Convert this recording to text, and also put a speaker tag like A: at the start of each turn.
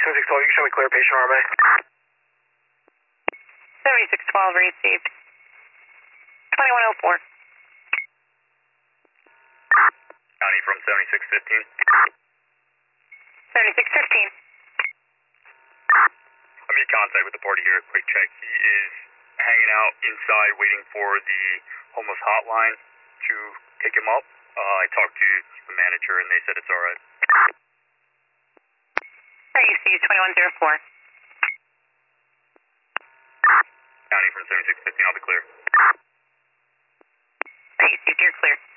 A: 7612, you can show me clear patient RMA.
B: 7612 received. 2104.
C: County from 7615.
B: 7615.
C: I'm in contact with the party here. Quick check. He is hanging out inside waiting for the homeless hotline to pick him up. I talked to the manager and they said it's alright.
B: Received 2104.
C: County from 7615, I'll be clear.
B: Received, you're clear.